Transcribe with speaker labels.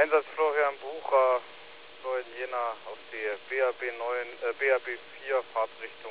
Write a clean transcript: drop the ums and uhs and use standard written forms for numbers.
Speaker 1: Einsatz Florian Bucher, so in Jena auf die BAB 4, Fahrtrichtung